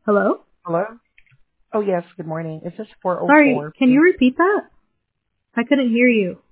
Hello? Hello? Oh, yes. Good morning. Is this Sorry, 404? can you repeat that? I couldn't hear you.